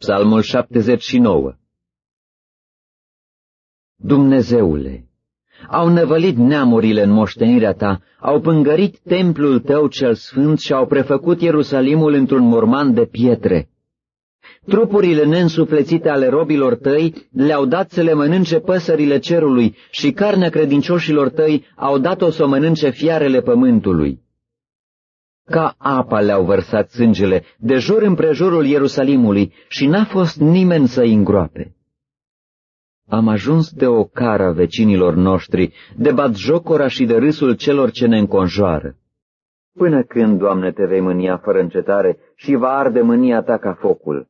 Psalmul 79. Dumnezeule, au năvălit neamurile în moștenirea ta, au pângărit templul tău cel sfânt și au prefăcut Ierusalimul într-un morman de pietre. Trupurile neînsuflețite ale robilor tăi le-au dat să le mănânce păsările cerului și carnea credincioșilor tăi au dat-o să o mănânce fiarele pământului. Ca apa le-au vărsat sângele de jur împrejurul Ierusalimului și n-a fost nimeni să-i îngroape. Am ajuns de ocara vecinilor noștri, de batjocora și de râsul celor ce ne înconjoară. Până când, Doamne, te vei mânia fără încetare și va arde mânia ta ca focul?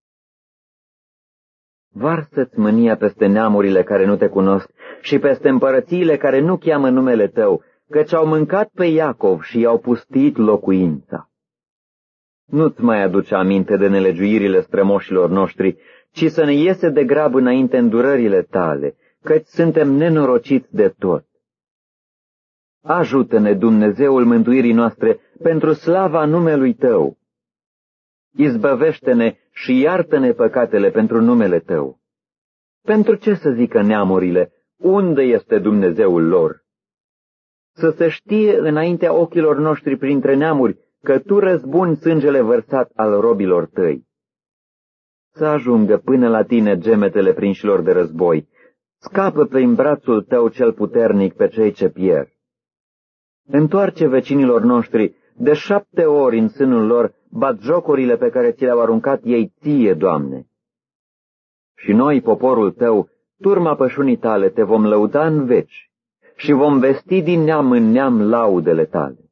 Varsă-ți mânia peste neamurile care nu te cunosc și peste împărățiile care nu cheamă numele tău, căci au mâncat pe Iacov și i-au pustit locuința. Nu-ți mai aduce aminte de nelegiuirile strămoșilor noștri, ci să ne iese de grab înainte îndurările tale, căci suntem nenorociți de tot. Ajută-ne, Dumnezeul mântuirii noastre, pentru slava numelui tău. Izbăvește-ne și iartă-ne păcatele pentru numele tău. Pentru ce să zică neamurile, unde este Dumnezeul lor? Să se știe înaintea ochilor noștri printre neamuri că tu răzbuni sângele vărsat al robilor tăi. Să ajungă până la tine gemetele prinșilor de război, scapă prin brațul tău cel puternic pe cei ce pierd. Întoarce vecinilor noștri de 7 ori în sânul lor batjocorile pe care ți le-au aruncat ei ție, Doamne. Și noi, poporul tău, turma pășunii tale, te vom lăuda în veci și vom vesti din neam în neam laudele tale.